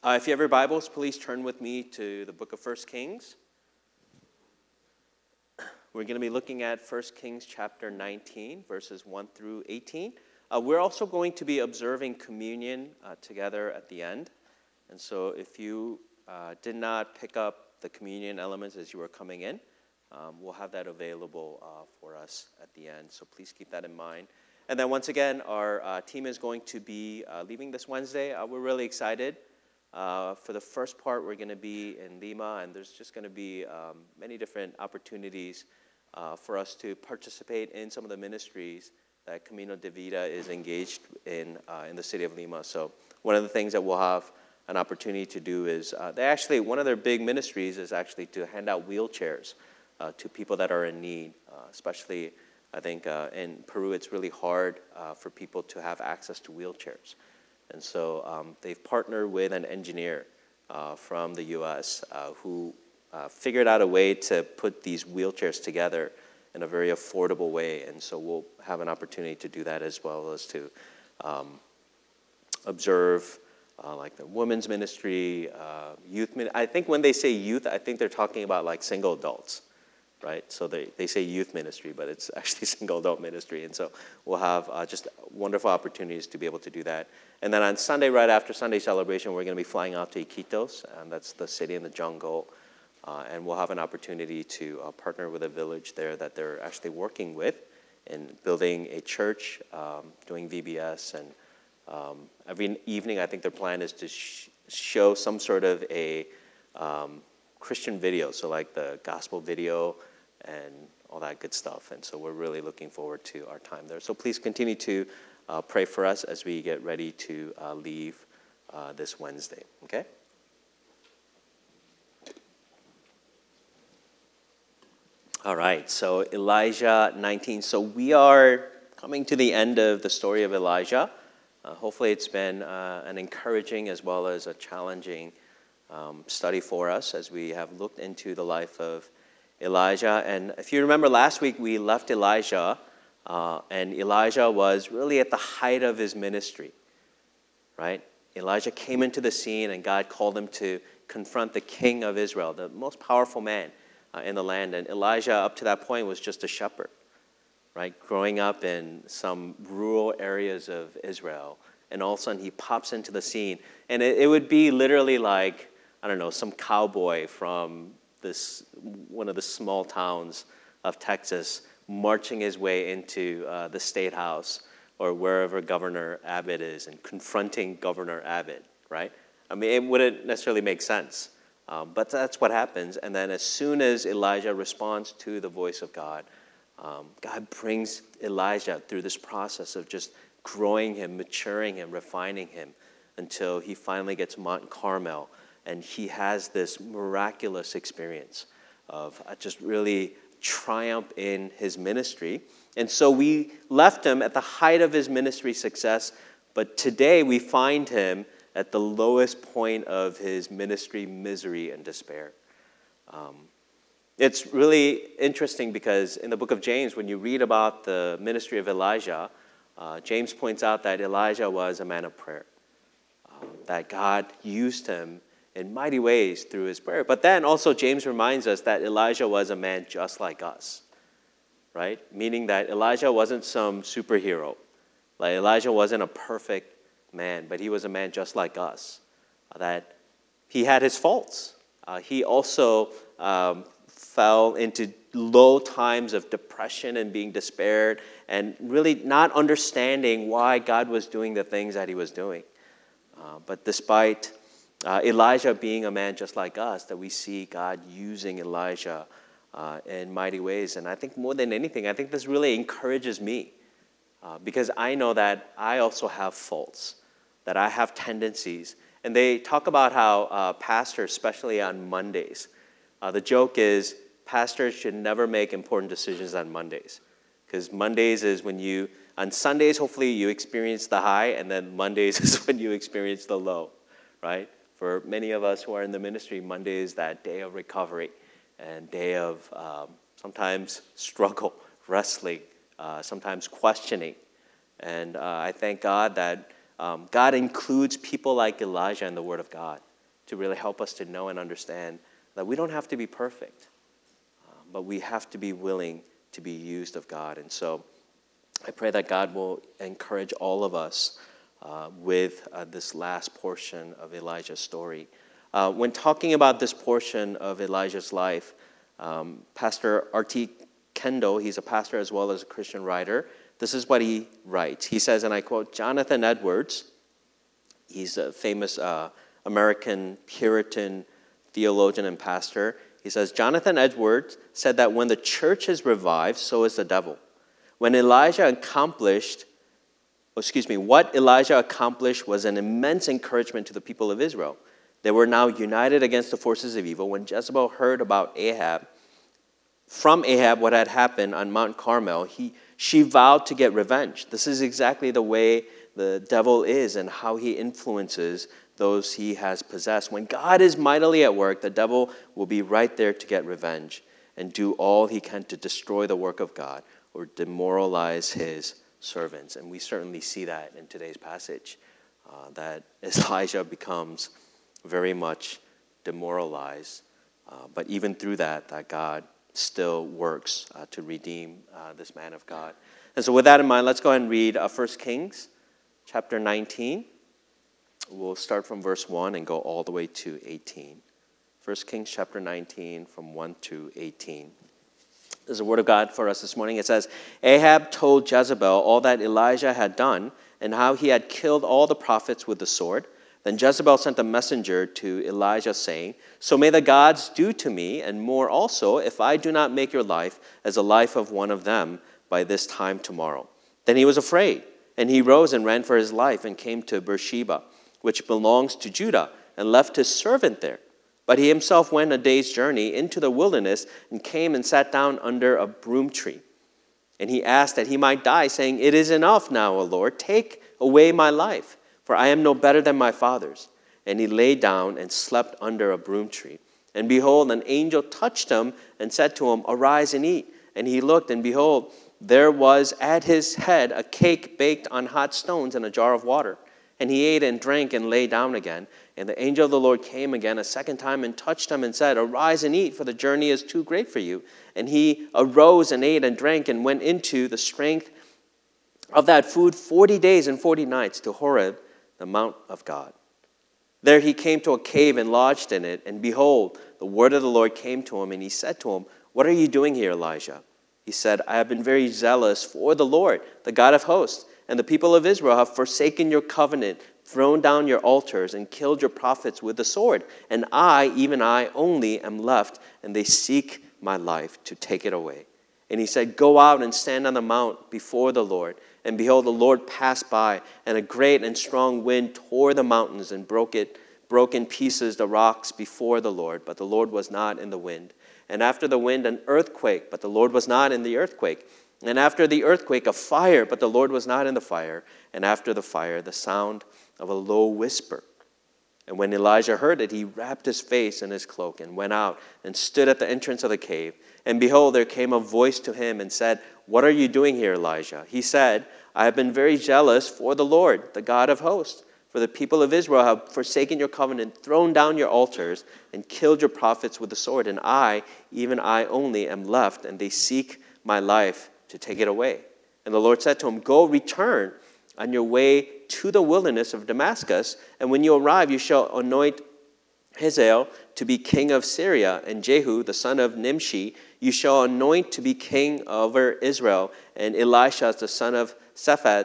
If you have your Bibles, please turn with me to the book of 1 Kings. We're going to be looking at 1 Kings chapter 19, verses 1 through 18. We're also going to be observing communion together at the end. And so if you did not pick up the communion elements as you were coming in, we'll have that available for us at the end. So please keep that in mind. And then once again, our team is going to be leaving this Wednesday. We're really excited. For the first part, we're going to be in Lima, and there's just going to be many different opportunities for us to participate in some of the ministries that Camino de Vida is engaged in the city of Lima. So one of the things that we'll have an opportunity to do is one of their big ministries is actually to hand out wheelchairs to people that are in need, especially I think in Peru it's really hard for people to have access to wheelchairs. And so they've partnered with an engineer from the U.S. Who figured out a way to put these wheelchairs together in a very affordable way. And so we'll have an opportunity to do that as well as to observe like the women's ministry, youth ministry. I think when they say youth, I think they're talking about like single adults, right? So they say youth ministry, but it's actually single adult ministry. And so we'll have just wonderful opportunities to be able to do that. And then on Sunday, right after Sunday celebration, we're going to be flying out to Iquitos, and that's the city in the jungle. And we'll have an opportunity to partner with a village there that they're actually working with in building a church, doing VBS. And every evening, I think their plan is to show some sort of a Christian video, so like the gospel video and all that good stuff. And so we're really looking forward to our time there. So please continue to pray for us as we get ready to leave this Wednesday, okay? All right, so Elijah 19. So we are coming to the end of the story of Elijah. Hopefully it's been an encouraging as well as a challenging study for us as we have looked into the life of Elijah. And if you remember last week, we left Elijah, and Elijah was really at the height of his ministry, right? Elijah came into the scene, and God called him to confront the king of Israel, the most powerful man in the land. And Elijah, up to that point, was just a shepherd, right? Growing up in some rural areas of Israel. And all of a sudden, he pops into the scene. And it would be literally like, I don't know, some cowboy from one of the small towns of Texas marching his way into the State House or wherever Governor Abbott is and confronting Governor Abbott, right? I mean, it wouldn't necessarily make sense. But that's what happens. And then as soon as Elijah responds to the voice of God, God brings Elijah through this process of just growing him, maturing him, refining him until he finally gets to Mount Carmel. And he has this miraculous experience of just really triumph in his ministry. And so we left him at the height of his ministry success, but today we find him at the lowest point of his ministry misery and despair. It's really interesting because in the book of James, when you read about the ministry of Elijah, James points out that Elijah was a man of prayer, that God used him in mighty ways through his prayer. But then also James reminds us that Elijah was a man just like us, right? Meaning that Elijah wasn't some superhero. Like Elijah wasn't a perfect man, but he was a man just like us, that he had his faults. He also fell into low times of depression and being despaired and really not understanding why God was doing the things that he was doing. But despite Elijah being a man just like us, that we see God using Elijah in mighty ways. And I think more than anything, I think this really encourages me because I know that I also have faults, that I have tendencies. And they talk about how pastors, especially on Mondays, the joke is pastors should never make important decisions on Mondays. Because Mondays is when on Sundays, hopefully you experience the high, and then Mondays is when you experience the low, right? For many of us who are in the ministry, Monday is that day of recovery and day of sometimes struggle, wrestling, sometimes questioning. And I thank God that God includes people like Elijah in the Word of God. to really help us to know and understand that we don't have to be perfect, but we have to be willing to be used of God. And so I pray that God will encourage all of us with this last portion of Elijah's story. When talking about this portion of Elijah's life, Pastor R.T. Kendall, he's a pastor as well as a Christian writer, this is what he writes. He says, and I quote, Jonathan Edwards, he's a famous American Puritan theologian and pastor. He says, Jonathan Edwards said that when the church is revived, so is the devil. What Elijah accomplished was an immense encouragement to the people of Israel. They were now united against the forces of evil. When Jezebel heard about from Ahab what had happened on Mount Carmel, she vowed to get revenge. This is exactly the way the devil is and how he influences those he has possessed. When God is mightily at work, the devil will be right there to get revenge and do all he can to destroy the work of God or demoralize his servants. And we certainly see that in today's passage, that Elijah becomes very much demoralized. But even through that God still works to redeem this man of God. And so with that in mind, let's go ahead and read 1 Kings chapter 19. We'll start from verse 1 and go all the way to 18. 1 Kings chapter 19 from 1 to 18. There's a word of God for us this morning. It says, Ahab told Jezebel all that Elijah had done and how he had killed all the prophets with the sword. Then Jezebel sent a messenger to Elijah saying, so may the gods do to me and more also if I do not make your life as the life of one of them by this time tomorrow. Then he was afraid, and he rose and ran for his life and came to Beersheba, which belongs to Judah, and left his servant there. But he himself went a day's journey into the wilderness and came and sat down under a broom tree. And he asked that he might die, saying, it is enough now, O Lord, take away my life, for I am no better than my fathers. And he lay down and slept under a broom tree. And behold, an angel touched him and said to him, arise and eat. And he looked, and behold, there was at his head a cake baked on hot stones and a jar of water. And he ate and drank and lay down again. And the angel of the Lord came again a second time and touched him and said, arise and eat, for the journey is too great for you. And he arose and ate and drank and went into the strength of that food 40 days and 40 nights to Horeb, the mount of God. There he came to a cave and lodged in it. And behold, the word of the Lord came to him. And he said to him, what are you doing here, Elijah? He said, I have been very zealous for the Lord, the God of hosts. And the people of Israel have forsaken your covenant, thrown down your altars, and killed your prophets with the sword. And I, even I only, am left, and they seek my life to take it away. And he said, go out and stand on the mount before the Lord. And behold, the Lord passed by, and a great and strong wind tore the mountains and broke in pieces the rocks before the Lord. But the Lord was not in the wind. And after the wind, an earthquake, but the Lord was not in the earthquake. And after the earthquake, a fire, but the Lord was not in the fire. And after the fire, the sound of a low whisper. And when Elijah heard it, he wrapped his face in his cloak and went out and stood at the entrance of the cave. And behold, there came a voice to him and said, what are you doing here, Elijah? He said, I have been very jealous for the Lord, the God of hosts. For the people of Israel have forsaken your covenant, thrown down your altars, and killed your prophets with the sword. And I, even I only, am left, and they seek my life to take it away. And the Lord said to him, go, return on your way to the wilderness of Damascus, and when you arrive, you shall anoint Hazael to be king of Syria, and Jehu, the son of Nimshi, you shall anoint to be king over Israel, and Elisha, the son of Shaphat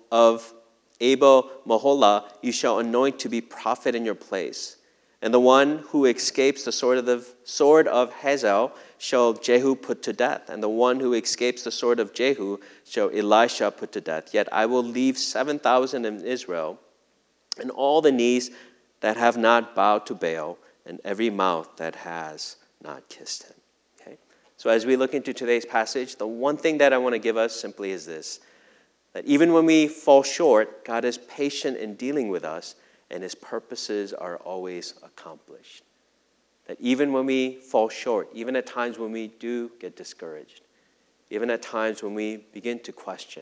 of Abel Maholah, you shall anoint to be prophet in your place. And the one who escapes the sword of Hazael shall Jehu put to death. And the one who escapes the sword of Jehu shall Elisha put to death. Yet I will leave 7,000 in Israel, and all the knees that have not bowed to Baal, and every mouth that has not kissed him. Okay? So as we look into today's passage, the one thing that I want to give us simply is this, that even when we fall short, God is patient in dealing with us, and his purposes are always accomplished. That even when we fall short, even at times when we do get discouraged, even at times when we begin to question,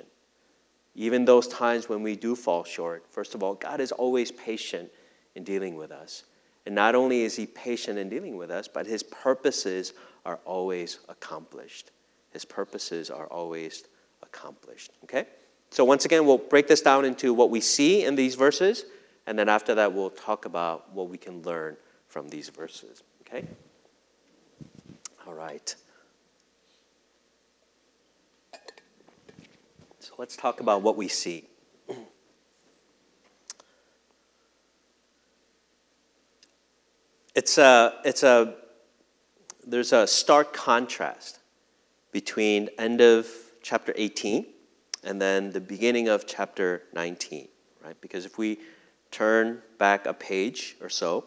even those times when we do fall short, first of all, God is always patient in dealing with us. And not only is he patient in dealing with us, but his purposes are always accomplished. His purposes are always accomplished. Okay? So once again, we'll break this down into what we see in these verses, and then after that, we'll talk about what we can learn from these verses. Okay? All right. So let's talk about what we see. There's a stark contrast between end of chapter 18 and then the beginning of chapter 19, right? Because if we turn back a page or so,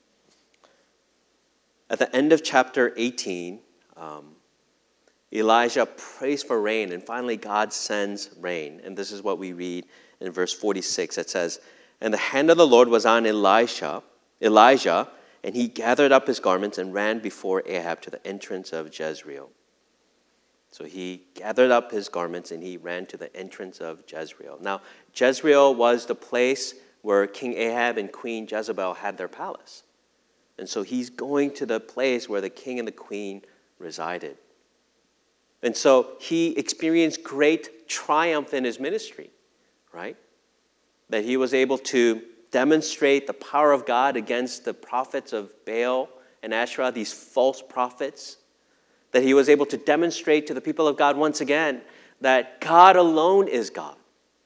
at the end of chapter 18, Elijah prays for rain, and finally God sends rain. And this is what we read in verse 46. It says, "And the hand of the Lord was on Elijah, and he gathered up his garments and ran before Ahab to the entrance of Jezreel." So he gathered up his garments and he ran to the entrance of Jezreel. Now, Jezreel was the place where King Ahab and Queen Jezebel had their palace. And so he's going to the place where the king and the queen resided. And so he experienced great triumph in his ministry, right? That he was able to demonstrate the power of God against the prophets of Baal and Asherah, these false prophets. That he was able to demonstrate to the people of God once again that God alone is God.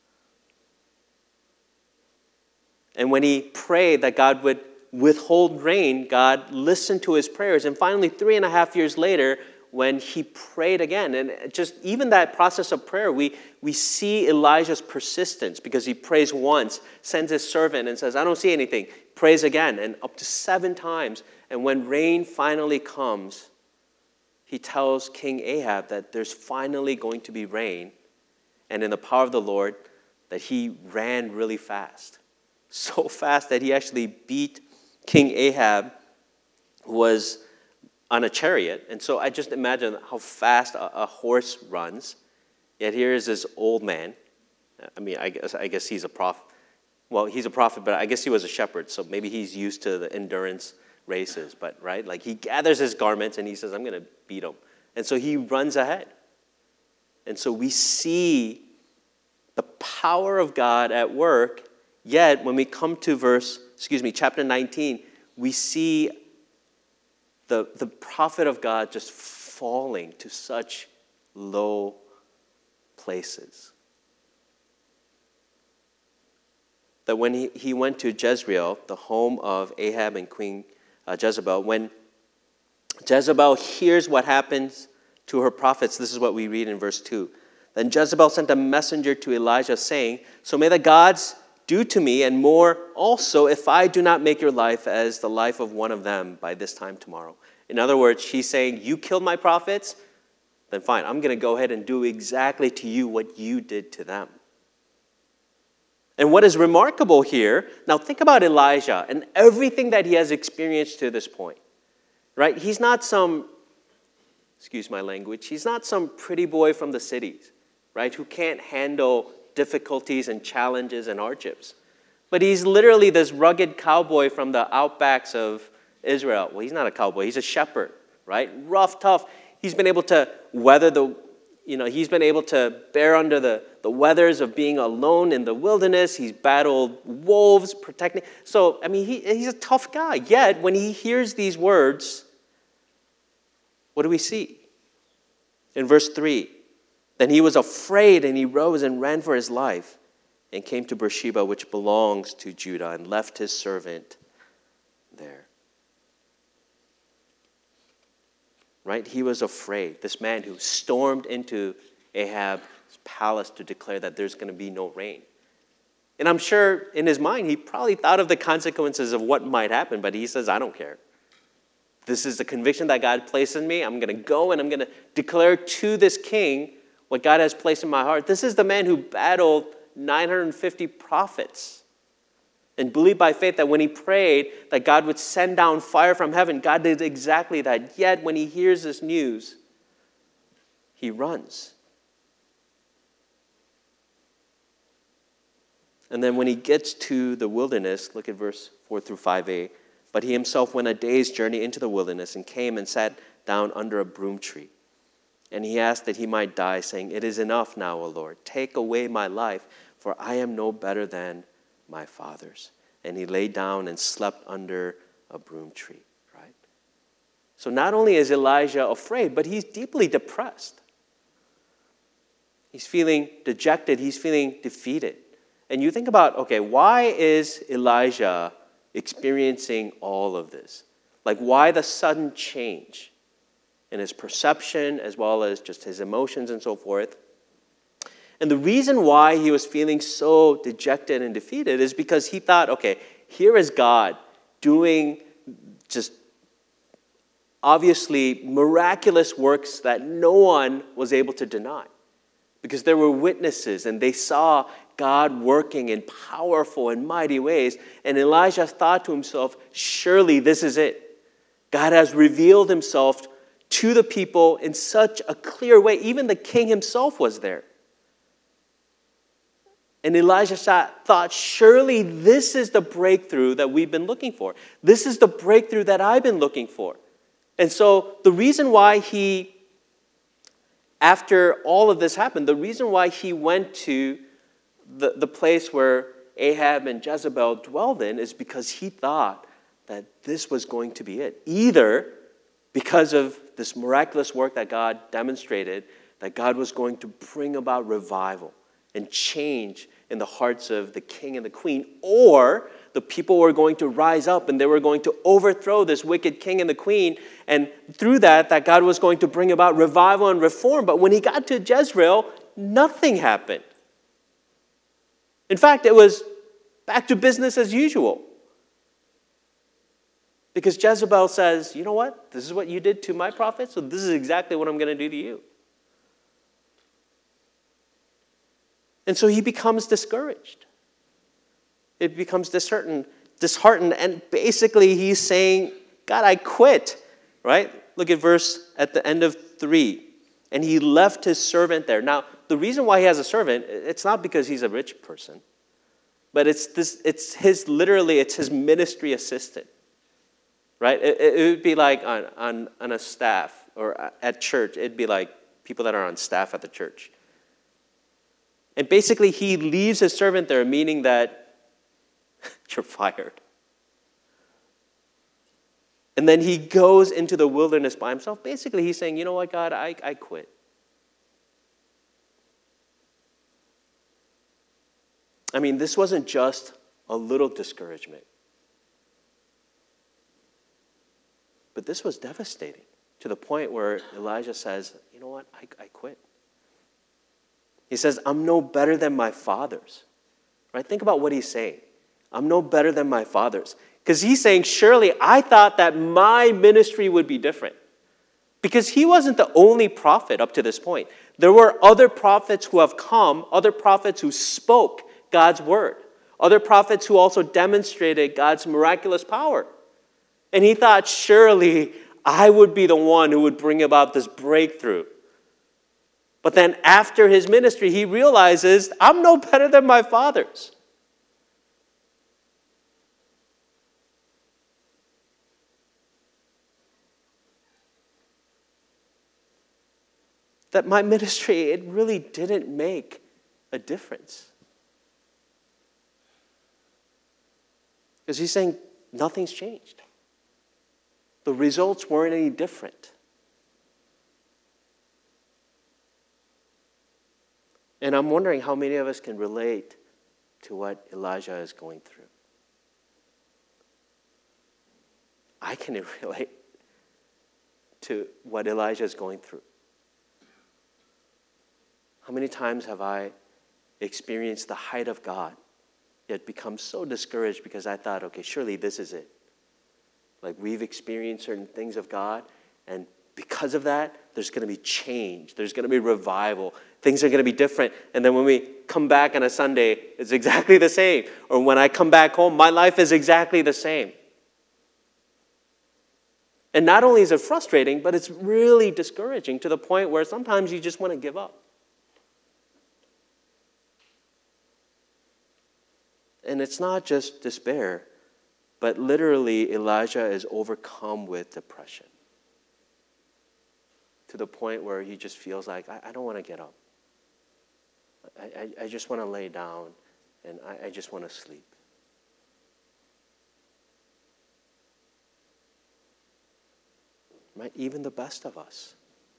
And when he prayed that God would withhold rain, God listened to his prayers. And finally, 3.5 years later, when he prayed again, and just even that process of prayer, we see Elijah's persistence, because he prays once, sends his servant and says, "I don't see anything," prays again, and up to 7 times. And when rain finally comes, he tells King Ahab that there's finally going to be rain, and in the power of the Lord, that he ran really fast. So fast that he actually beat King Ahab, who was on a chariot. And so I just imagine how fast a horse runs. Yet here is this old man. I mean, I guess he's a prophet. Well, he's a prophet, but I guess he was a shepherd, so maybe he's used to the endurance races. But, right, like he gathers his garments and he says, "I'm going to beat him." And so he runs ahead. And so we see the power of God at work. Yet when we come to chapter 19, we see the prophet of God just falling to such low places. That when he went to Jezreel, the home of Ahab and Queen Jezebel, when Jezebel hears what happens to her prophets, this is what we read in verse 2. "Then Jezebel sent a messenger to Elijah saying, 'So may the gods do to me and more also if I do not make your life as the life of one of them by this time tomorrow.'" In other words, she's saying, "You killed my prophets? Then fine, I'm going to go ahead and do exactly to you what you did to them." And what is remarkable here, now think about Elijah and everything that he has experienced to this point, right? He's not some, excuse my language, he's not some pretty boy from the cities, right, who can't handle difficulties and challenges and hardships. But he's literally this rugged cowboy from the outbacks of Israel. Well, he's not a cowboy, he's a shepherd, right? Rough, tough. He's been able to weather he's been able to bear under the weathers of being alone in the wilderness. He's battled wolves, protecting. So, I mean, he's a tough guy. Yet, when he hears these words, what do we see? In verse 3, "Then he was afraid, and he rose and ran for his life, and came to Beersheba, which belongs to Judah, and left his servant there." Right? He was afraid. This man who stormed into Ahab's palace to declare that there's going to be no rain. And I'm sure in his mind, he probably thought of the consequences of what might happen, but he says, "I don't care. This is the conviction that God placed in me. I'm going to go and I'm going to declare to this king what God has placed in my heart." This is the man who battled 950 prophets and believed by faith that when he prayed that God would send down fire from heaven, God did exactly that. Yet when he hears this news, he runs. And then when he gets to the wilderness, look at verse 4 through 5a, But he himself went a day's journey into the wilderness and came and sat down under a broom tree. And he asked that he might die, saying, "It is enough now, O Lord. Take away my life, for I am no better than my fathers." And he lay down and slept under a broom tree, right? So not only is Elijah afraid, but he's deeply depressed. He's feeling dejected. He's feeling defeated. And you think about, okay, why is Elijah experiencing all of this? Like, why the sudden change in his perception as well as just his emotions and so forth? And the reason why he was feeling so dejected and defeated is because he thought, okay, here is God doing just obviously miraculous works that no one was able to deny. Because there were witnesses and they saw God working in powerful and mighty ways. And Elijah thought to himself, surely this is it. God has revealed himself to the people in such a clear way. Even the king himself was there. And Elijah thought, surely this is the breakthrough that we've been looking for. This is the breakthrough that I've been looking for. And so the reason why after all of this happened, the reason why he went to the place where Ahab and Jezebel dwelled in is because he thought that this was going to be it. Either because of this miraculous work that God demonstrated, that God was going to bring about revival and change in the hearts of the king and the queen, or the people were going to rise up and they were going to overthrow this wicked king and the queen, and through that God was going to bring about revival and reform. But when he got to Jezreel, nothing happened. In fact, it was back to business as usual. Because Jezebel says, you know what? This is what you did to my prophets, so this is exactly what I'm going to do to you. And so he becomes discouraged. It becomes disheartened, and basically he's saying, God, I quit, right? Look at verse at the end of 3. And he left his servant there. Now, the reason why he has a servant, it's not because he's a rich person, but it's his ministry assistant, right? It would be like on a staff or at church. It'd be like people that are on staff at the church. And basically, he leaves his servant there, meaning that you're fired. And then he goes into the wilderness by himself. Basically, he's saying, you know what, God, I quit. I mean, this wasn't just a little discouragement. But this was devastating to the point where Elijah says, you know what, I quit. He says, I'm no better than my fathers. Right? Think about what he's saying. I'm no better than my fathers. Because he's saying, surely I thought that my ministry would be different. Because he wasn't the only prophet up to this point. There were other prophets who have come, other prophets who spoke God's word, other prophets who also demonstrated God's miraculous power. And he thought, surely I would be the one who would bring about this breakthrough. But then after his ministry, he realizes, I'm no better than my fathers. That my ministry, it really didn't make a difference. Because he's saying, nothing's changed. The results weren't any different. And I'm wondering how many of us can relate to what Elijah is going through. I can relate to what Elijah is going through. How many times have I experienced the height of God, yet become so discouraged because I thought, okay, surely this is it. Like we've experienced certain things of God, and because of that, there's going to be change. There's going to be revival. Things are going to be different. And then when we come back on a Sunday, it's exactly the same. Or when I come back home, my life is exactly the same. And not only is it frustrating, but it's really discouraging to the point where sometimes you just want to give up. And it's not just despair, But literally, Elijah is overcome with depression to the point where he just feels like, I don't want to get up. I just want to lay down and I just want to sleep. Right? Even the best of us.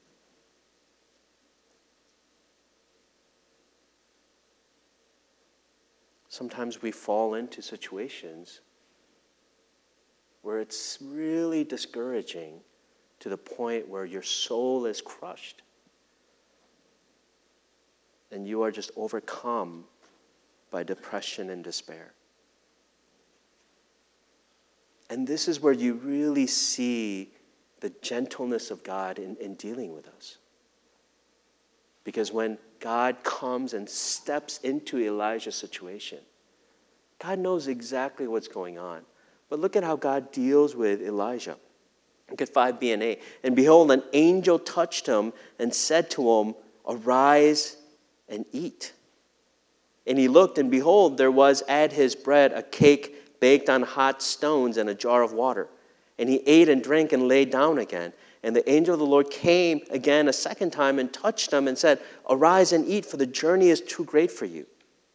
Sometimes we fall into situations where it's really discouraging to the point where your soul is crushed and you are just overcome by depression and despair. And this is where you really see the gentleness of God in dealing with us. Because when God comes and steps into Elijah's situation, God knows exactly what's going on. But look at how God deals with Elijah. Look at 5b and a. And behold, an angel touched him and said to him, arise and eat. And he looked, and behold, there was at his bread a cake baked on hot stones and a jar of water. And he ate and drank and lay down again. And the angel of the Lord came again a second time and touched him and said, arise and eat, for the journey is too great for you.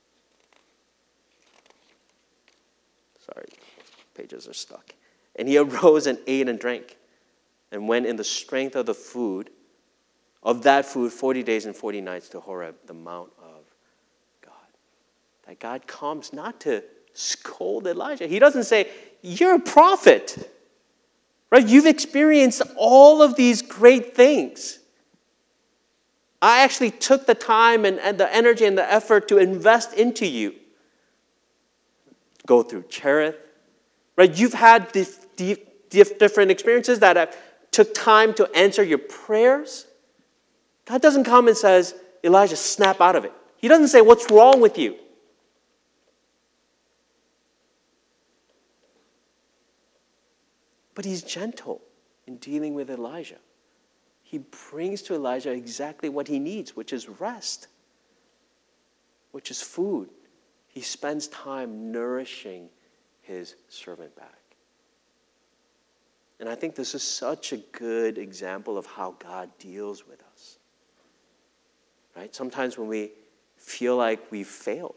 Sorry, pages are stuck. And he arose and ate and drank and went in the strength of that food 40 days and 40 nights to Horeb, the mount of God. That God comes not to scold Elijah. He doesn't say, you're a prophet. Right? You've experienced all of these great things. I actually took the time and the energy and the effort to invest into you. Go through Cherith. Right? You've had these different experiences that have took time to answer your prayers. God doesn't come and says, Elijah, snap out of it. He doesn't say, what's wrong with you? But he's gentle in dealing with Elijah. He brings to Elijah exactly what he needs, which is rest, which is food. He spends time nourishing his servant back. And I think this is such a good example of how God deals with us. Right? Sometimes when we feel like we've failed,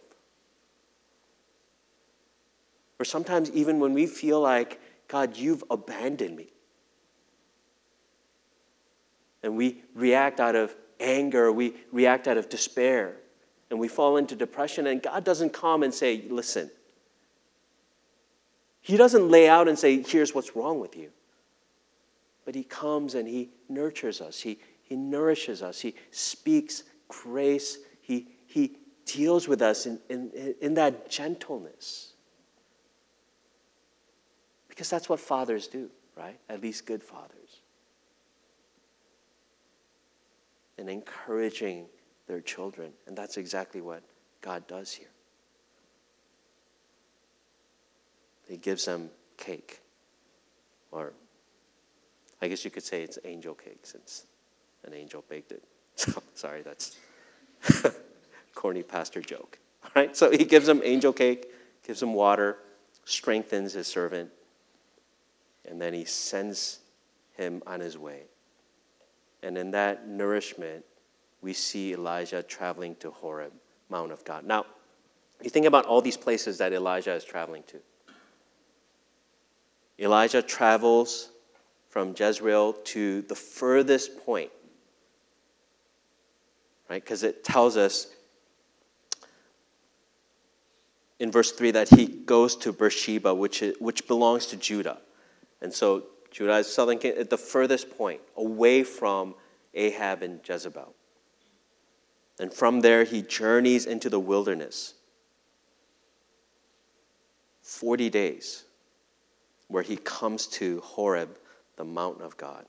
or sometimes even when we feel like, God, you've abandoned me. And we react out of anger, we react out of despair, and we fall into depression, and God doesn't come and say, listen. He doesn't lay out and say, here's what's wrong with you. But he comes and he nurtures us, he nourishes us, he speaks grace, he deals with us in that gentleness. Because that's what fathers do, right? At least good fathers. And encouraging their children. And that's exactly what God does here. He gives them cake. Or I guess you could say it's angel cake since an angel baked it. So, sorry, that's corny pastor joke. All right, so he gives them angel cake, gives them water, strengthens his servant. And then he sends him on his way. And in that nourishment, we see Elijah traveling to Horeb, Mount of God. Now, you think about all these places that Elijah is traveling to. Elijah travels from Jezreel to the furthest point, right? Because it tells us in verse 3 that he goes to Beersheba, which belongs to Judah. And so Judah is southern at the furthest point, away from Ahab and Jezebel. And from there, he journeys into the wilderness. 40 days, where he comes to Horeb, the mountain of God.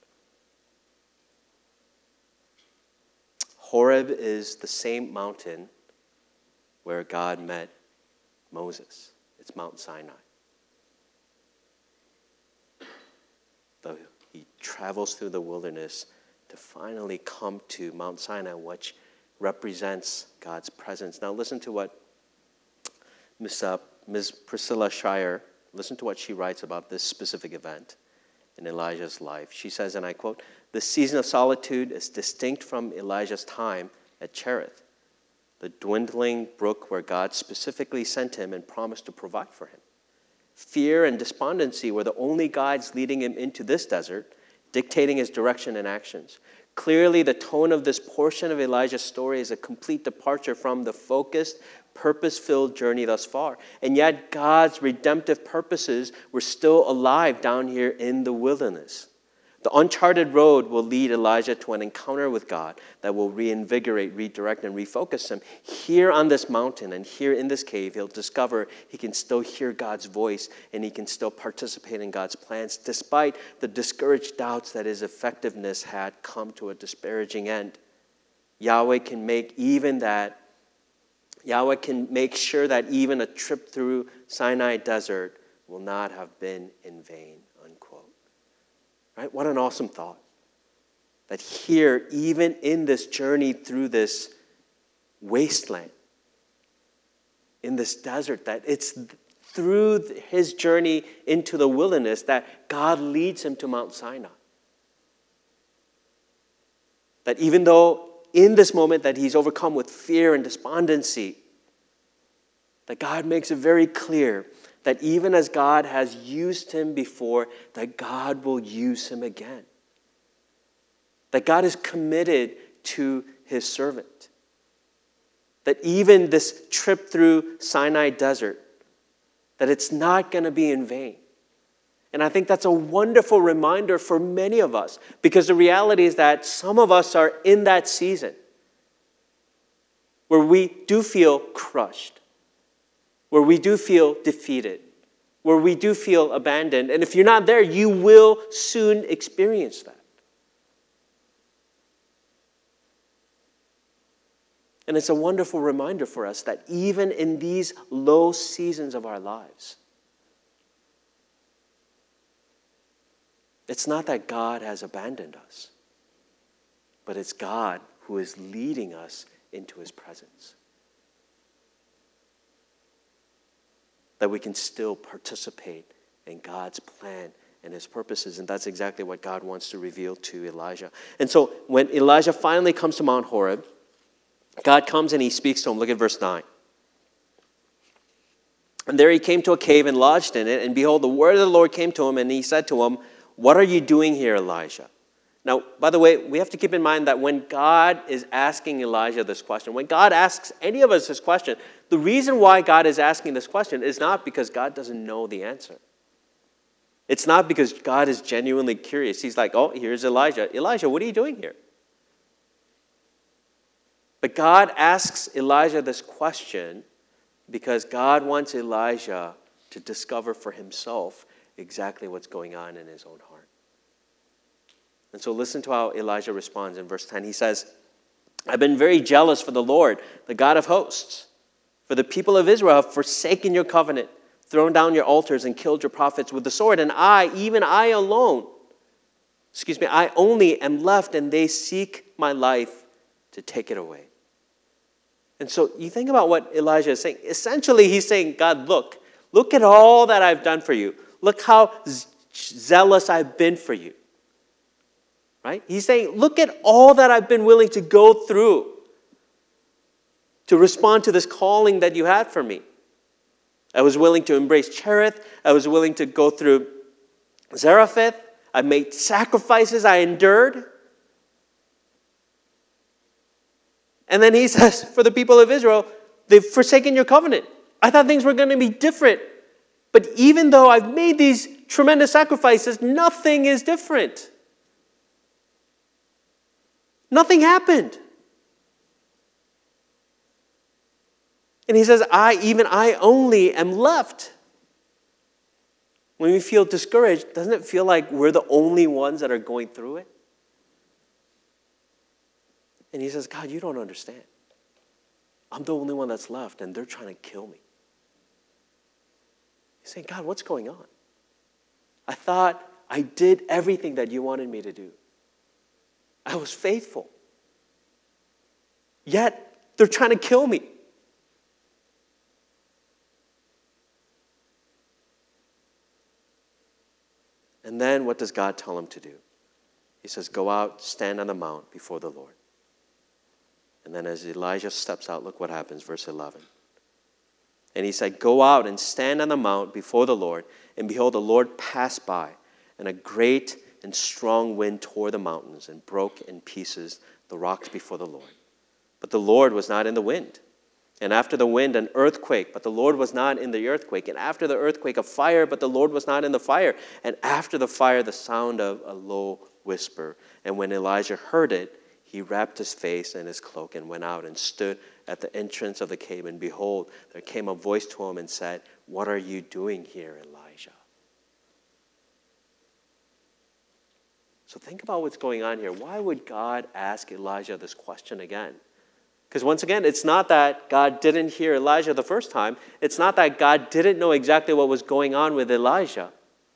Horeb is the same mountain where God met Moses. It's Mount Sinai. He travels through the wilderness to finally come to Mount Sinai, which represents God's presence. Now listen to what Ms. Priscilla Shirer Listen to what she writes about this specific event in Elijah's life. She says, and I quote, "The season of solitude is distinct from Elijah's time at Cherith, the dwindling brook where God specifically sent him and promised to provide for him. Fear and despondency were the only guides leading him into this desert, dictating his direction and actions. Clearly, the tone of this portion of Elijah's story is a complete departure from the focused, purpose-filled journey thus far. And yet, God's redemptive purposes were still alive down here in the wilderness. The uncharted road will lead Elijah to an encounter with God that will reinvigorate, redirect, and refocus him. Here on this mountain and here in this cave, he'll discover he can still hear God's voice and he can still participate in God's plans, despite the discouraged doubts that his effectiveness had come to a disparaging end. Yahweh can make sure that even a trip through Sinai desert will not have been in vain." Unquote. Right? What an awesome thought. That here, even in this journey through this wasteland, in this desert, that it's through his journey into the wilderness that God leads him to Mount Sinai. That even though in this moment that he's overcome with fear and despondency, that God makes it very clear that even as God has used him before, that God will use him again. That God is committed to his servant. That even this trip through Sinai desert, that it's not going to be in vain. And I think that's a wonderful reminder for many of us, because the reality is that some of us are in that season where we do feel crushed, where we do feel defeated, where we do feel abandoned. And if you're not there, you will soon experience that. And it's a wonderful reminder for us that even in these low seasons of our lives, it's not that God has abandoned us, but it's God who is leading us into his presence. That we can still participate in God's plan and his purposes. And that's exactly what God wants to reveal to Elijah. And so when Elijah finally comes to Mount Horeb, God comes and he speaks to him. Look at verse 9. "And there he came to a cave and lodged in it. And behold, the word of the Lord came to him, and he said to him, 'What are you doing here, Elijah?'" Now, by the way, we have to keep in mind that when God is asking Elijah this question, when God asks any of us this question, the reason why God is asking this question is not because God doesn't know the answer. It's not because God is genuinely curious. He's like, "Oh, here's Elijah. Elijah, what are you doing here?" But God asks Elijah this question because God wants Elijah to discover for himself exactly what's going on in his own heart. And so listen to how Elijah responds in verse 10. He says, "I've been very jealous for the Lord, the God of hosts. For the people of Israel have forsaken your covenant, thrown down your altars, and killed your prophets with the sword. And I, even I alone, I only am left, and they seek my life to take it away." And so you think about what Elijah is saying. Essentially, he's saying, God, look at all that I've done for you. Look how zealous I've been for you. Right? He's saying, look at all that I've been willing to go through to respond to this calling that you had for me. I was willing to embrace Cherith. I was willing to go through Zarephath. I made sacrifices. I endured. And then he says, for the people of Israel, they've forsaken your covenant. I thought things were going to be different. But even though I've made these tremendous sacrifices, nothing is different. Nothing happened. And he says, I only am left. When we feel discouraged, doesn't it feel like we're the only ones that are going through it? And he says, God, you don't understand. I'm the only one that's left, and they're trying to kill me. He's saying, God, what's going on? I thought I did everything that you wanted me to do. I was faithful. Yet, they're trying to kill me. And then what does God tell him to do? He says, go out, stand on the mount before the Lord. And then as Elijah steps out, look what happens, verse 11. And he said, go out and stand on the mount before the Lord. And behold, the Lord passed by, and a great and strong wind tore the mountains and broke in pieces the rocks before the Lord. But the Lord was not in the wind. And after the wind, an earthquake, but the Lord was not in the earthquake. And after the earthquake, a fire, but the Lord was not in the fire. And after the fire, the sound of a low whisper. And when Elijah heard it, he wrapped his face in his cloak and went out and stood at the entrance of the cave. And behold, there came a voice to him and said, what are you doing here, Elijah? So think about what's going on here. Why would God ask Elijah this question again? Because once again, it's not that God didn't hear Elijah the first time. It's not that God didn't know exactly what was going on with Elijah.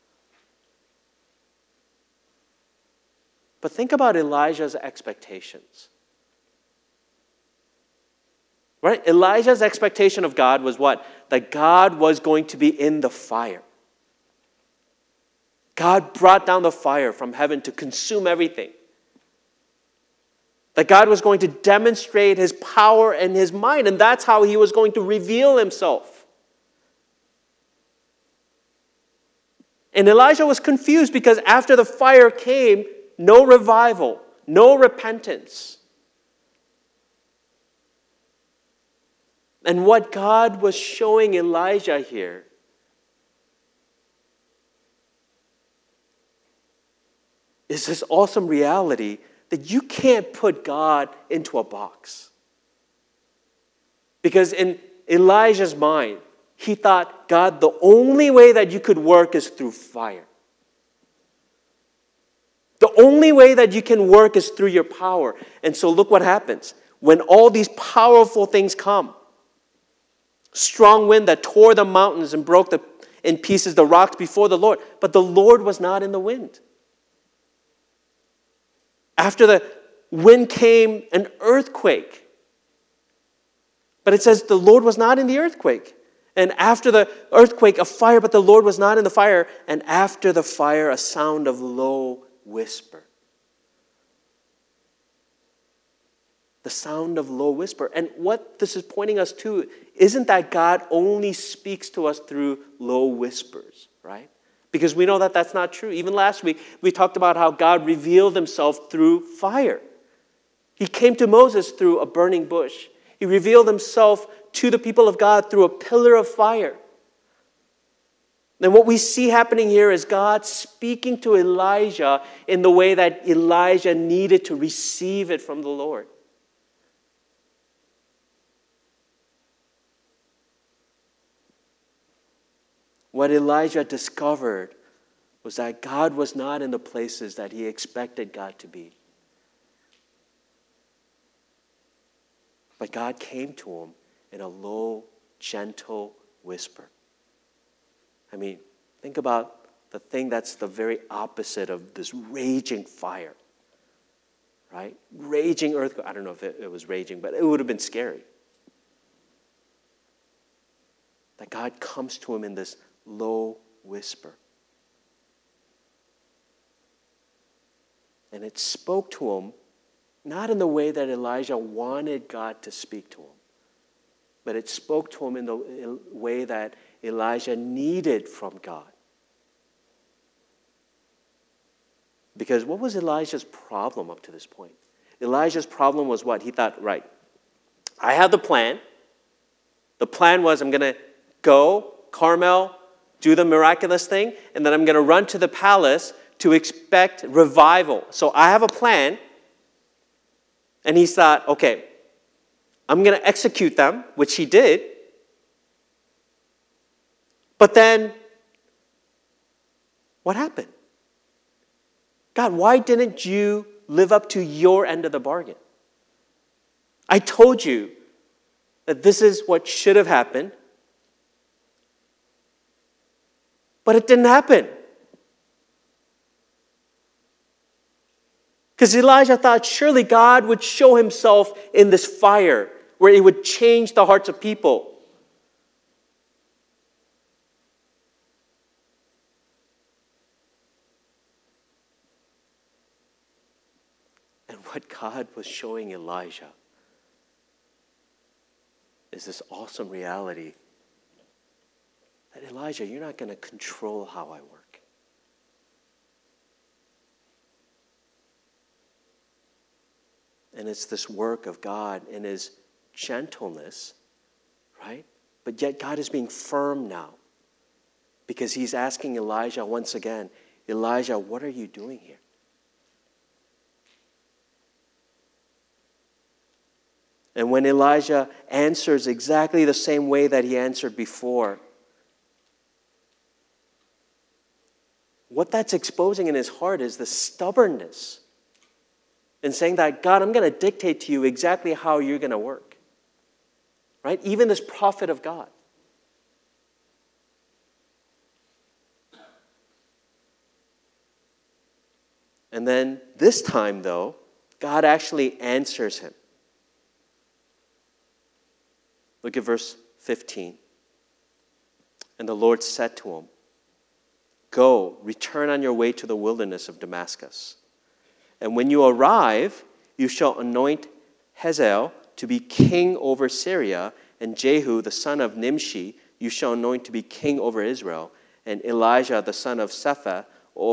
But think about Elijah's expectations. Right? Elijah's expectation of God was what? That God was going to be in the fire. God brought down the fire from heaven to consume everything. That God was going to demonstrate his power and his might, and that's how he was going to reveal himself. And Elijah was confused because after the fire came, no revival, no repentance. And what God was showing Elijah here is this awesome reality that you can't put God into a box. Because in Elijah's mind, he thought, God, the only way that you could work is through fire. The only way that you can work is through your power. And so look what happens. When all these powerful things come, strong wind that tore the mountains and broke in pieces the rocks before the Lord, but the Lord was not in the wind. After the wind came an earthquake. But it says the Lord was not in the earthquake. And after the earthquake, a fire, but the Lord was not in the fire. And after the fire, a sound of low whisper. The sound of low whisper. And what this is pointing us to isn't that God only speaks to us through low whispers, right? Because we know that that's not true. Even last week, we talked about how God revealed himself through fire. He came to Moses through a burning bush. He revealed himself to the people of God through a pillar of fire. And what we see happening here is God speaking to Elijah in the way that Elijah needed to receive it from the Lord. What Elijah discovered was that God was not in the places that he expected God to be. But God came to him in a low, gentle whisper. I mean, think about the thing that's the very opposite of this raging fire, right? Raging earthquake. I don't know if it was raging, but it would have been scary. That God comes to him in this low whisper. And it spoke to him not in the way that Elijah wanted God to speak to him, but it spoke to him in the way that Elijah needed from God. Because what was Elijah's problem up to this point? Elijah's problem was what? He thought, right, I have the plan. The plan was I'm going to go, Carmel, do the miraculous thing, and then I'm going to run to the palace to expect revival. So I have a plan. And he thought, okay, I'm going to execute them, which he did. But then, what happened? God, why didn't you live up to your end of the bargain? I told you that this is what should have happened, but it didn't happen. Because Elijah thought surely God would show himself in this fire where it would change the hearts of people. what God was showing Elijah is this awesome reality that Elijah, you're not going to control how I work. And it's this work of God in his gentleness, right? But yet God is being firm now because he's asking Elijah once again, Elijah, what are you doing here? And when Elijah answers exactly the same way that he answered before, what that's exposing in his heart is the stubbornness and saying that, God, I'm going to dictate to you exactly how you're going to work. Right? Even this prophet of God. And then this time, though, God actually answers him. Look at verse 15. And the Lord said to him, go, return on your way to the wilderness of Damascus. And when you arrive, you shall anoint Hazael to be king over Syria, and Jehu, the son of Nimshi, you shall anoint to be king over Israel, and Elijah, the son of Shaphat,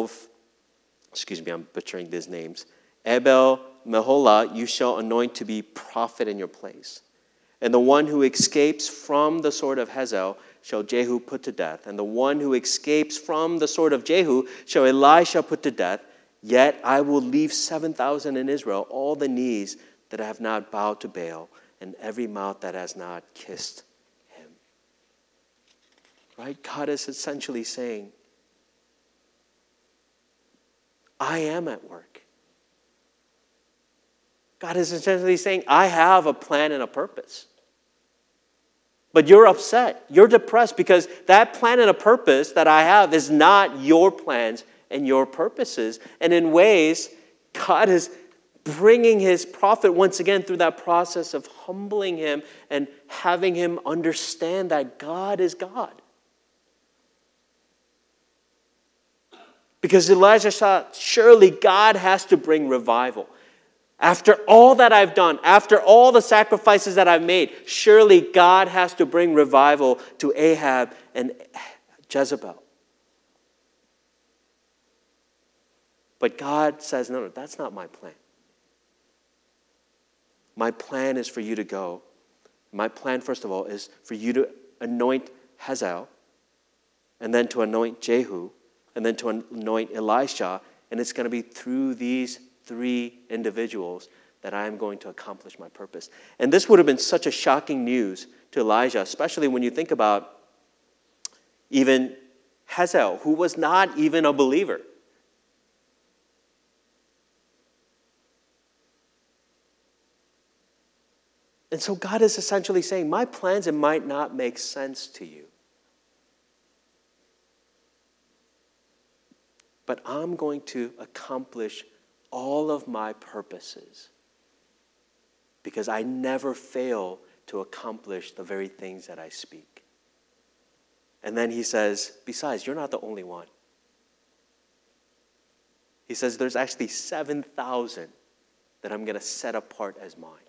I'm butchering these names, Abel Meholah, you shall anoint to be prophet in your place. And the one who escapes from the sword of Hazael shall Jehu put to death. And the one who escapes from the sword of Jehu shall Elisha put to death. Yet I will leave 7,000 in Israel, all the knees that have not bowed to Baal, and every mouth that has not kissed him. Right? God is essentially saying, I am at work. God is essentially saying, I have a plan and a purpose. But you're upset. You're depressed because that plan and a purpose that I have is not your plans and your purposes. And in ways, God is bringing his prophet once again through that process of humbling him and having him understand that God is God. Because Elijah thought, surely God has to bring revival. After all that I've done, after all the sacrifices that I've made, surely God has to bring revival to Ahab and Jezebel. But God says, no, that's not my plan. My plan is for you to go. My plan, first of all, is for you to anoint Hazael, and then to anoint Jehu, and then to anoint Elisha, and it's going to be through these 3 individuals that I am going to accomplish my purpose. And this would have been such a shocking news to Elijah, especially when you think about even Hazael, who was not even a believer. And so God is essentially saying, my plans, it might not make sense to you. But I'm going to accomplish all of my purposes because I never fail to accomplish the very things that I speak. And then he says, besides, you're not the only one. He says there's actually 7,000 that I'm going to set apart as mine.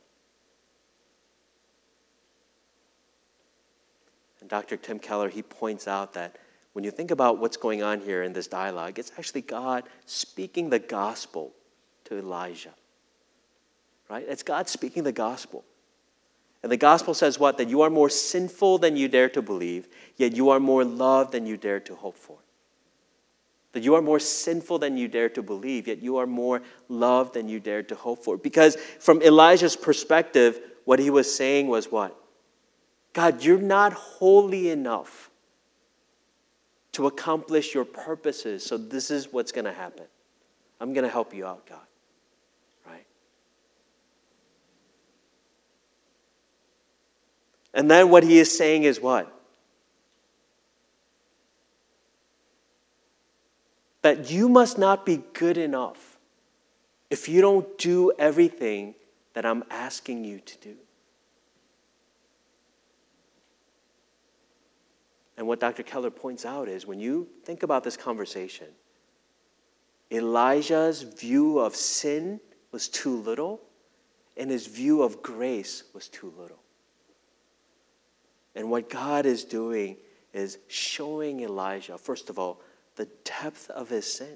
And Dr. Tim Keller, he points out that when you think about what's going on here in this dialogue, it's actually God speaking the gospel to Elijah. Right? It's God speaking the gospel. And the gospel says what? That you are more sinful than you dare to believe, yet you are more loved than you dare to hope for. That you are more sinful than you dare to believe, yet you are more loved than you dare to hope for. Because from Elijah's perspective, what he was saying was what? God, you're not holy enough to accomplish your purposes, so this is what's going to happen. I'm going to help you out, God. Right? And then what he is saying is what? That you must not be good enough if you don't do everything that I'm asking you to do. And what Dr. Keller points out is when you think about this conversation, Elijah's view of sin was too little, and his view of grace was too little. And what God is doing is showing Elijah, first of all, the depth of his sin.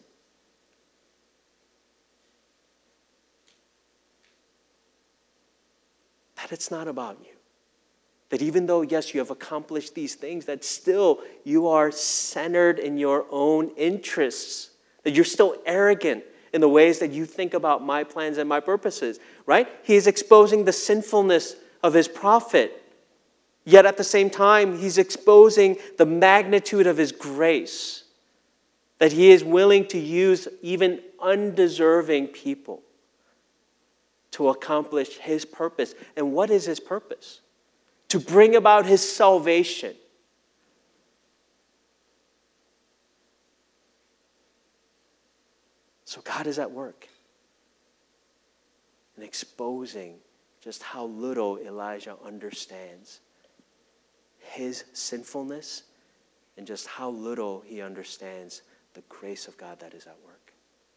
That it's not about you. That even though, yes, you have accomplished these things, that still you are centered in your own interests. That you're still arrogant in the ways that you think about my plans and my purposes, right? He is exposing the sinfulness of his prophet. Yet at the same time, he's exposing the magnitude of his grace. That he is willing to use even undeserving people to accomplish his purpose. And what is his purpose? To bring about his salvation. So God is at work in exposing just how little Elijah understands his sinfulness and just how little he understands the grace of God that is at work.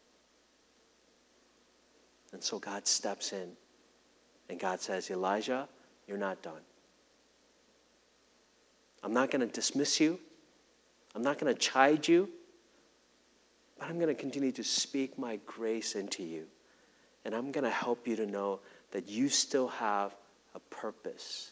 And so God steps in and God says, Elijah, you're not done. I'm not going to dismiss you. I'm not going to chide you. But I'm going to continue to speak my grace into you. And I'm going to help you to know that you still have a purpose.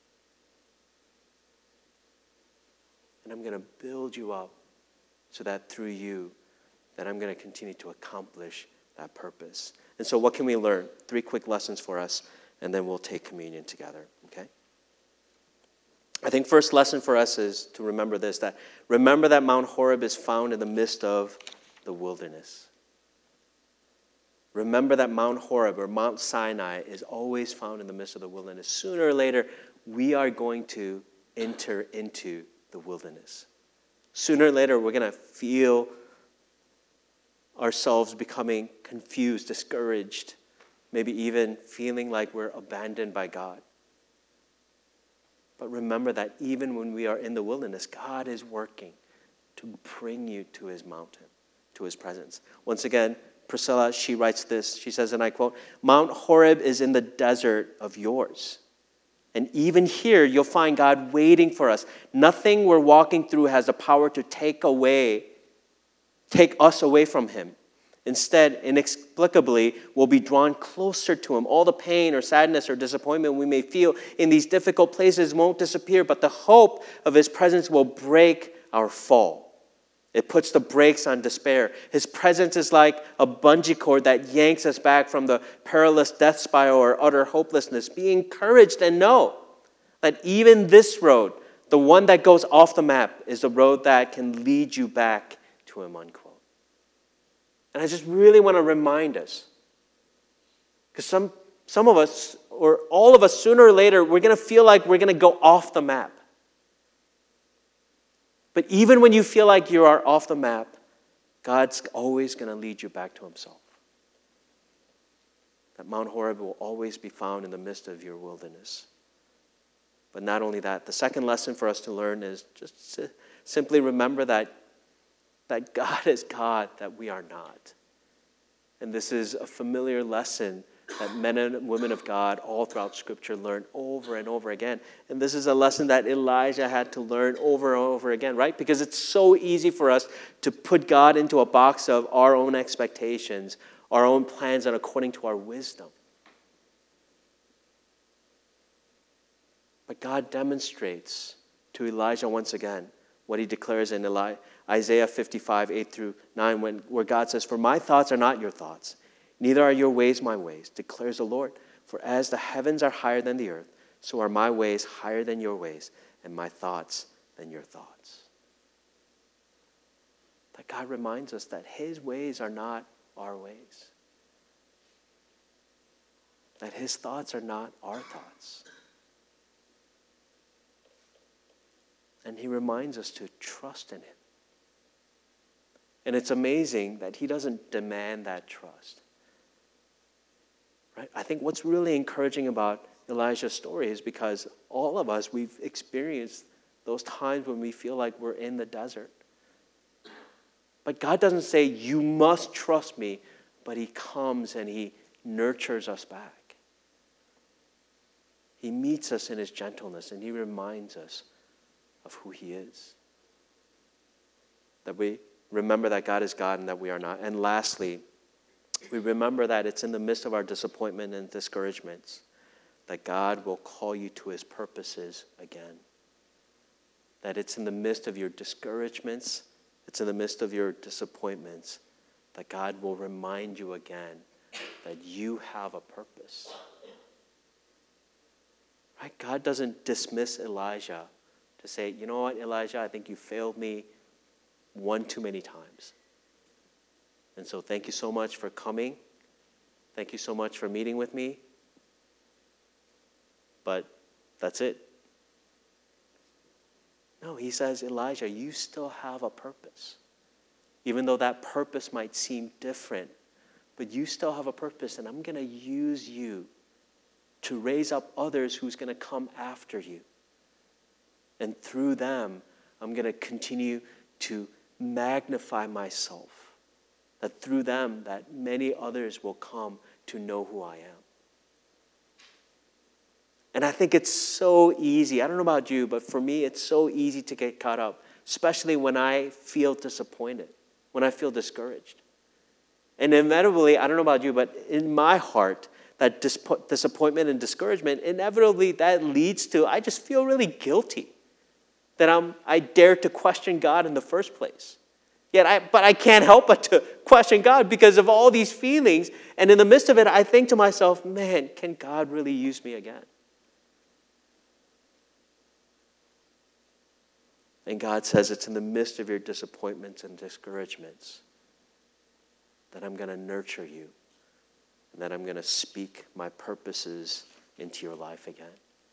And I'm going to build you up so that through you, that I'm going to continue to accomplish that purpose. And so what can we learn? 3 quick lessons for us, and then we'll take communion together, okay? I think first lesson for us is to remember this, that remember that Mount Horeb is found in the midst of the wilderness. Remember that Mount Horeb or Mount Sinai is always found in the midst of the wilderness. Sooner or later, we are going to enter into the wilderness. Sooner or later, we're going to feel ourselves becoming confused, discouraged, maybe even feeling like we're abandoned by God. But remember that even when we are in the wilderness, God is working to bring you to his mountain, to his presence. Once again, Priscilla, she writes this. She says, and I quote, Mount Horeb is in the desert of yours. And even here, you'll find God waiting for us. Nothing we're walking through has the power to take us away from him. Instead, inexplicably, we'll be drawn closer to him. All the pain or sadness or disappointment we may feel in these difficult places won't disappear, but the hope of his presence will break our fall. It puts the brakes on despair. His presence is like a bungee cord that yanks us back from the perilous death spiral or utter hopelessness. Be encouraged and know that even this road, the one that goes off the map, is the road that can lead you back to him, unquote. And I just really want to remind us, because some of us, or all of us, sooner or later, we're going to feel like we're going to go off the map. But even when you feel like you are off the map, God's always going to lead you back to himself. That Mount Horeb will always be found in the midst of your wilderness. But not only that, the second lesson for us to learn is just to simply remember that God is God, that we are not. And this is a familiar lesson that men and women of God all throughout Scripture learn over and over again. And this is a lesson that Elijah had to learn over and over again, right? Because it's so easy for us to put God into a box of our own expectations, our own plans, and according to our wisdom. But God demonstrates to Elijah once again what he declares in Isaiah 55, 8-9, where God says, for my thoughts are not your thoughts, neither are your ways my ways, declares the Lord. For as the heavens are higher than the earth, so are my ways higher than your ways, and my thoughts than your thoughts. That God reminds us that his ways are not our ways. That his thoughts are not our thoughts. And he reminds us to trust in him. And it's amazing that he doesn't demand that trust. Right? I think what's really encouraging about Elijah's story is because all of us, we've experienced those times when we feel like we're in the desert. But God doesn't say, you must trust me, but he comes and he nurtures us back. He meets us in his gentleness, and he reminds us of who he is. That we remember that God is God and that we are not. And lastly, we remember that it's in the midst of our disappointment and discouragements that God will call you to his purposes again. That it's in the midst of your discouragements, it's in the midst of your disappointments, that God will remind you again that you have a purpose. Right? God doesn't dismiss Elijah to say, you know what, Elijah, I think you failed me one too many times. And so thank you so much for coming. Thank you so much for meeting with me. But that's it. No, he says, Elijah, you still have a purpose. Even though that purpose might seem different, but you still have a purpose, and I'm going to use you to raise up others who's going to come after you. And through them, I'm going to continue to magnify myself. That through them, that many others will come to know who I am. And I think it's so easy. I don't know about you, but for me, it's so easy to get caught up, especially when I feel disappointed, when I feel discouraged. And inevitably, I don't know about you, but in my heart, that disappointment and discouragement, inevitably that leads to, I just feel really guilty that I dared to question God in the first place. But I can't help but to question God because of all these feelings. And in the midst of it, I think to myself, man, can God really use me again? And God says it's in the midst of your disappointments and discouragements that I'm going to nurture you and that I'm going to speak my purposes into your life again.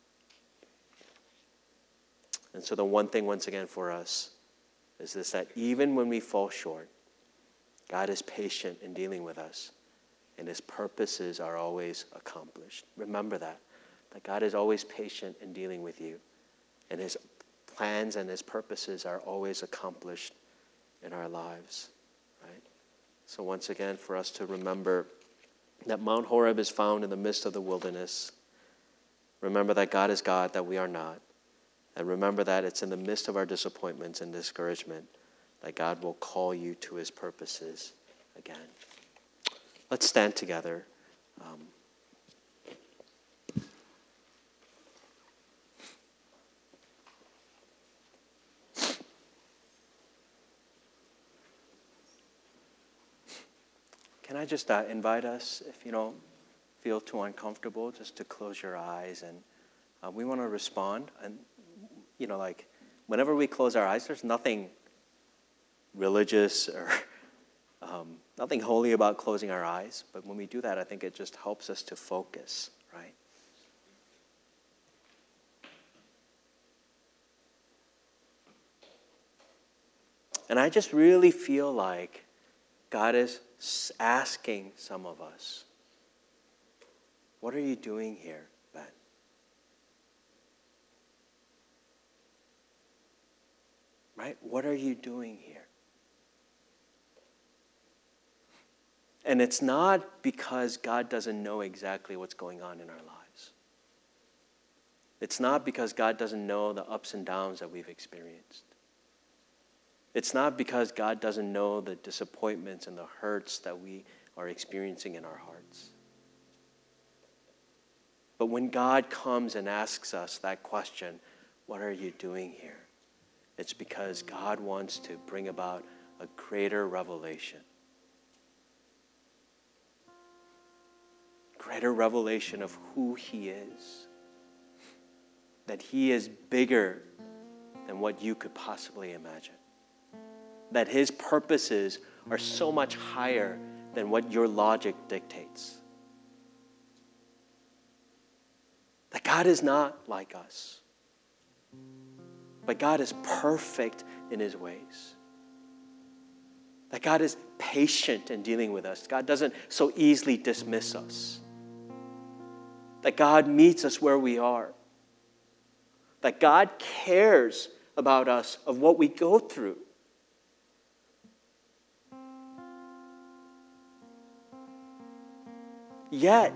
And so the one thing, once again, for us is this, that even when we fall short, God is patient in dealing with us, and his purposes are always accomplished. Remember that God is always patient in dealing with you, and his plans and his purposes are always accomplished in our lives, right? So once again, for us to remember that Mount Horeb is found in the midst of the wilderness. Remember that God is God, that we are not. And remember that it's in the midst of our disappointments and discouragement that God will call you to his purposes again. Let's stand together. Can I just invite us, if you don't feel too uncomfortable, just to close your eyes, and we want to respond. And whenever we close our eyes, there's nothing religious or nothing holy about closing our eyes. But when we do that, I think it just helps us to focus, right? And I just really feel like God is asking some of us, what are you doing here, Ben? Right? What are you doing here? And it's not because God doesn't know exactly what's going on in our lives. It's not because God doesn't know the ups and downs that we've experienced. It's not because God doesn't know the disappointments and the hurts that we are experiencing in our hearts. But when God comes and asks us that question, what are you doing here? It's because God wants to bring about a greater revelation. Greater revelation of who he is. That he is bigger than what you could possibly imagine. That his purposes are so much higher than what your logic dictates. That God is not like us. But God is perfect in his ways. That God is patient in dealing with us. God doesn't so easily dismiss us. That God meets us where we are. That God cares about us, of what we go through. Yet,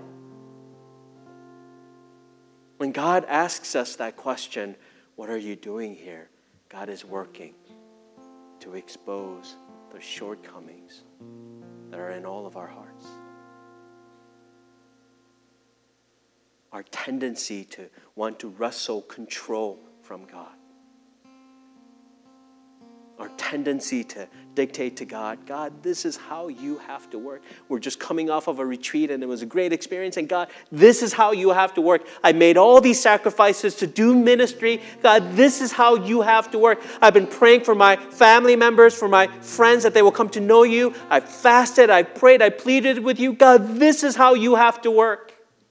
when God asks us that question, what are you doing here? God is working to expose the shortcomings that are in all of our hearts. Our tendency to want to wrestle control from God. Our tendency to dictate to God, God, this is how you have to work. We're just coming off of a retreat and it was a great experience. And God, this is how you have to work. I made all these sacrifices to do ministry. God, this is how you have to work. I've been praying for my family members, for my friends that they will come to know you. I've fasted, I've prayed, I pleaded with you. God, this is how you have to work.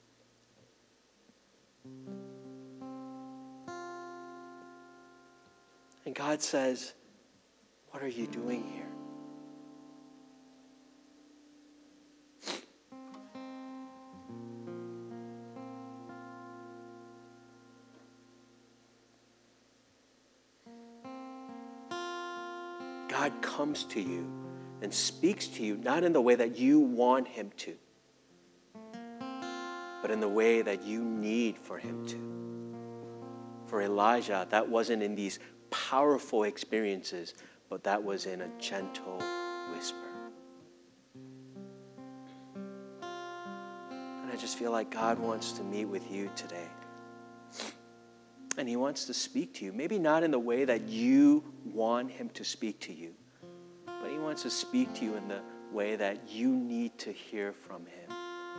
And God says, what are you doing here? God comes to you and speaks to you, not in the way that you want him to, but in the way that you need for him to. For Elijah, that wasn't in these powerful experiences, but that was in a gentle whisper. And I just feel like God wants to meet with you today. And he wants to speak to you. Maybe not in the way that you want him to speak to you, but he wants to speak to you in the way that you need to hear from him.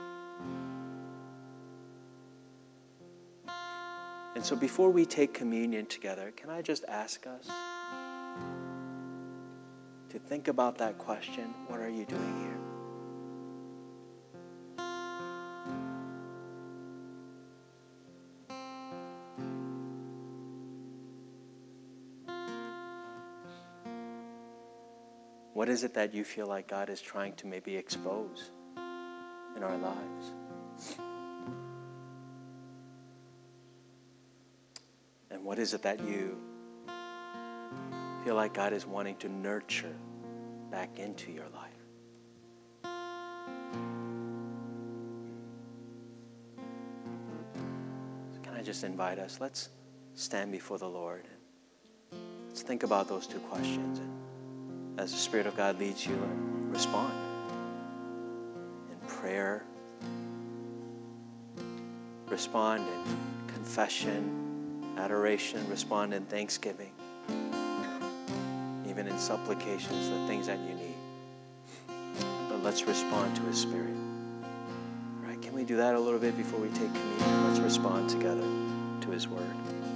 And so before we take communion together, can I just ask us to think about that question, what are you doing here? What is it that you feel like God is trying to maybe expose in our lives? And what is it that you feel like God is wanting to nurture back into your life? So can I just invite us, let's stand before the Lord and let's think about those two questions, and as the Spirit of God leads you, respond in prayer, respond in confession, adoration, respond in thanksgiving, even in supplications, the things that you need. But let's respond to his Spirit. All right, can we do that a little bit before we take communion? Let's respond together to his word.